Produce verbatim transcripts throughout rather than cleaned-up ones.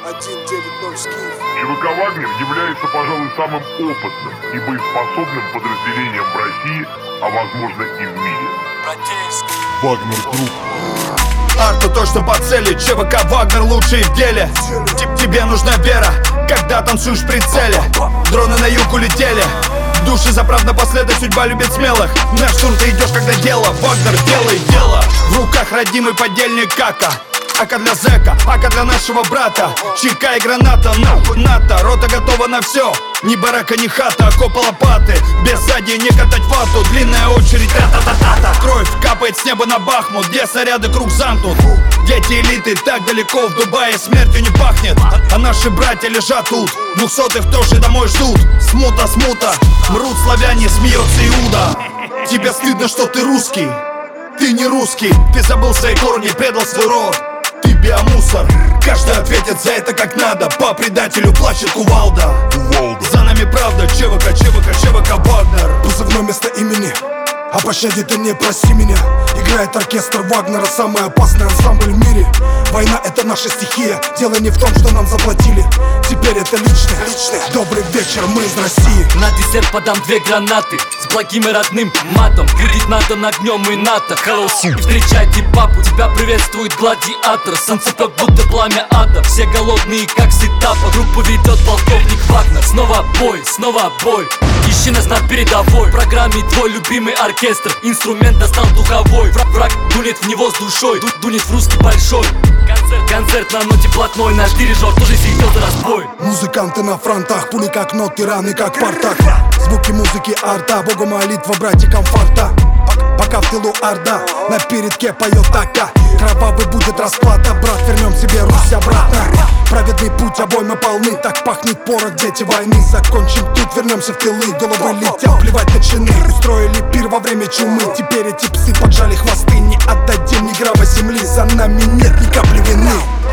ЧВК «Вагнер» является, пожалуй, самым опытным и боеспособным подразделением в России, а возможно и в мире. Вагнер Групп. Арта точно по цели, ЧВК «Вагнер» лучший в деле. Тебе нужна вера, когда танцуешь в прицеле. Дроны на юг улетели, души заправ напоследок, судьба любит смелых. На штурм ты идешь, когда дело, Вагнер, делай дело. В руках родимый подельник Кака, ака для зэка, ака для нашего брата. Чека и граната, нахуй НАТО. Рота готова на все, ни барака, ни хата. Окопа лопаты, без сади не катать фату. Длинная очередь, та-та-та-та-та. Кровь капает с неба на Бахмут, где снаряды круг замкнут. Дети элиты так далеко, в Дубае смертью не пахнет. А наши братья лежат тут, двухсотых тоже домой ждут. Смута, смута, мрут славяне, смеется Иуда. Тебе стыдно, что ты русский? Ты не русский, ты забыл свои корни, предал свой род. Ты биомусор, каждый ответит за это как надо. По предателю плачет кувалда. За нами правда, ЧВК, ЧВК, ЧВК «Вагнер». Позывное место имени, о пощаде ты не проси меня. Играет оркестр Вагнера, самый опасный ансамбль в мире. Война — это наша стихия, дело не в том, что нам заплатили. Теперь это личное, личное. Добрый вечер, мы из России. На десерт подам две гранаты с благим и родным матом. Грядит над огнем и НАТО. Hello, встречайте папу, тебя приветствует гладиатор. Солнце как будто пламя ада, все голодные как ситапа. Группу ведет полковник Вагнер. Снова бой, снова бой, ищи нас на передовой. В программе твой любимый оркестр, инструмент достал духовой. Враг, враг дунет в него с душой, ду дунет в русский большой. Концерт, концерт на ноте блатной, наш дирижер тоже сидел за разбой. Музыканты на фронтах, пули как ноты, раны как Спартак. Звуки музыки арта, Богу молитва, братья комфорта. Пока в тылу орда, на передке поет така. Кровавый будет расплата, брат, вернем себе Русь обратно. Праведный путь, обоймы полны, так пахнет порох, дети войны. Закончим тут, вернемся в тылы, головы летят, плевать на чины. Устроили пир во время чумы, теперь эти псы поджали хвосты. Не отдадим ни грама земли, за нами нет ни капли вины.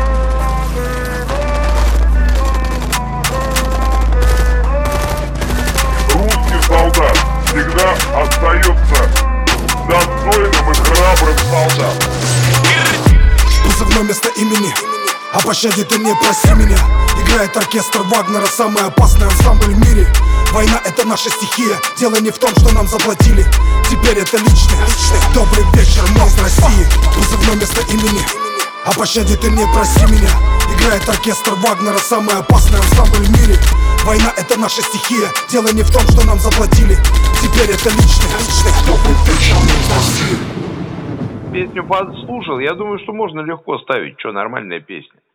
Русский солдат всегда остается достойным и храбрым солдатом. Позывное место имени, о пощаде ты не проси меня. Играет оркестр Вагнера, самый опасный ансамбль в мире. Война — это наша стихия, дело не в том, что нам заплатили. Теперь это личное, личное. Добрый вечер, мы из России. Позывное место имени, о пощаде ты не проси меня. Играет оркестр Вагнера, самый опасный ансамбль в мире. Война — это наша стихия, дело не в том, что нам заплатили. Теперь это личное, личное. Добрый вечер, мы из России. Песню послушал, я думаю, что можно легко ставить, что нормальная песня.